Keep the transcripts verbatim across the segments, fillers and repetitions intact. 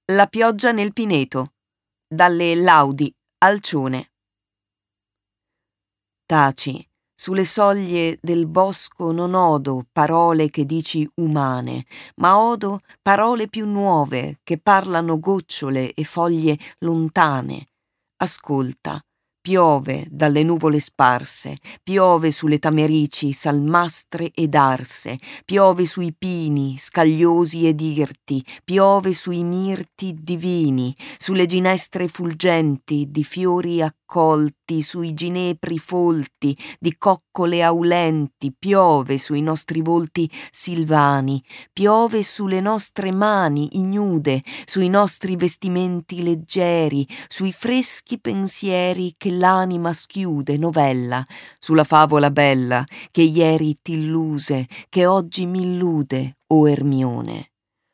La pioggia nel pineto, dalle Laudi, Alcione. Taci, sulle soglie del bosco non odo parole che dici umane, ma odo parole più nuove che parlano gocciole e foglie lontane. Ascolta, piove dalle nuvole sparse, piove sulle tamerici salmastre ed arse, piove sui pini scagliosi ed irti, piove sui mirti divini, sulle ginestre fulgenti di fiori accolti, sui ginepri folti di coccole aulenti, piove sui nostri volti silvani, piove sulle nostre mani ignude, sui nostri vestimenti leggeri, sui freschi pensieri che l'anima schiude novella, sulla favola bella che ieri t'illuse, che oggi m'illude, o Ermione.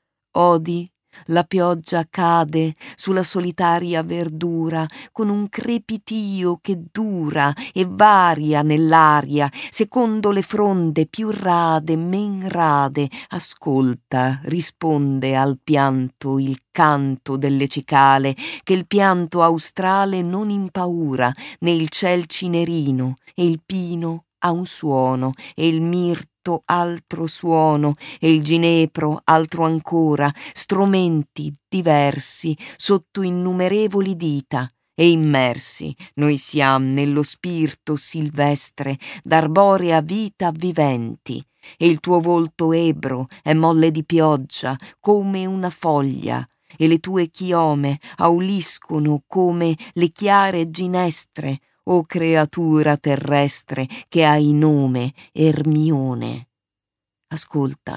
Odi, la pioggia cade sulla solitaria verdura con un crepitio che dura e varia nell'aria, secondo le fronde più rade, men rade. Ascolta, risponde al pianto il canto delle cicale, che il pianto australe non impaura, né il ciel cinerino, e il pino ha un suono, e il mirto altro suono, e il ginepro altro ancora, stromenti diversi sotto innumerevoli dita, e immersi noi siam nello spirto silvestre d'arborea vita viventi, e il tuo volto ebro è molle di pioggia come una foglia, e le tue chiome auliscono come le chiare ginestre, o creatura terrestre che hai nome Ermione. Ascolta,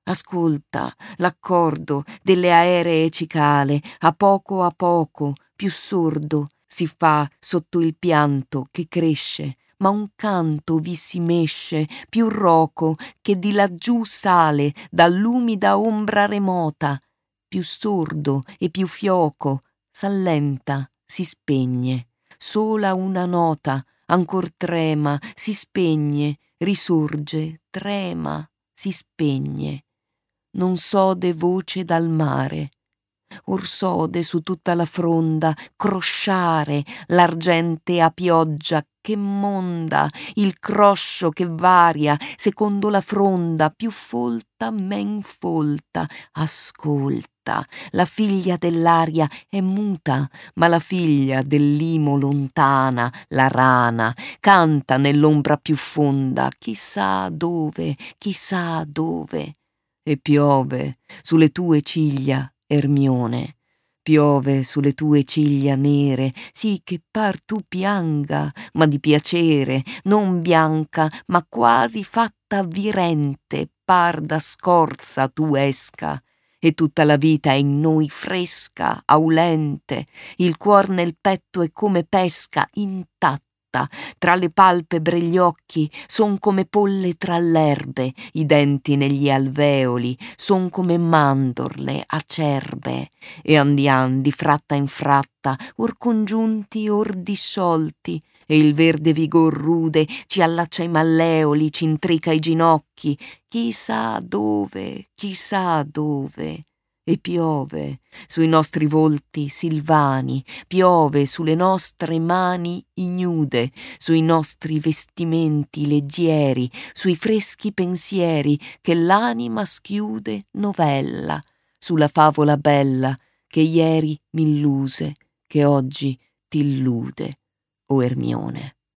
ascolta l'accordo delle aeree cicale, a poco a poco, più sordo si fa sotto il pianto che cresce, ma un canto vi si mesce, più roco che di laggiù sale dall'umida ombra remota, più sordo e più fioco, s'allenta, si spegne. Sola una nota, ancor trema, si spegne, risorge, trema, si spegne. Non sode voce dal mare, or sode su tutta la fronda crosciare l'argentea pioggia che monda, il croscio che varia secondo la fronda, più folta men folta. Ascolta, la figlia dell'aria è muta, ma la figlia dell'imo lontana, la rana, canta nell'ombra più fonda, chissà dove, chissà dove. E piove sulle tue ciglia, Ermione, piove sulle tue ciglia nere, sì che par tu pianga, ma di piacere, non bianca, ma quasi fatta avvirente, par da scorza tu esca, e tutta la vita è in noi fresca, aulente, il cuor nel petto è come pesca intatta, tra le palpebre gli occhi son come polle tra l'erbe, i denti negli alveoli son come mandorle acerbe, e andiam di fratta in fratta, or congiunti or disciolti, e il verde vigor rude ci allaccia i malleoli, ci intrica i ginocchi, chissà dove, chissà dove. E piove sui nostri volti silvani, piove sulle nostre mani ignude, sui nostri vestimenti leggieri, sui freschi pensieri che l'anima schiude novella, sulla favola bella che ieri m'illuse, che oggi t'illude, o Ermione.